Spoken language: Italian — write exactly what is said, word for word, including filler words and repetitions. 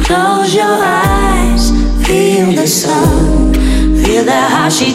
Close your eyes, feel the sun, feel the how she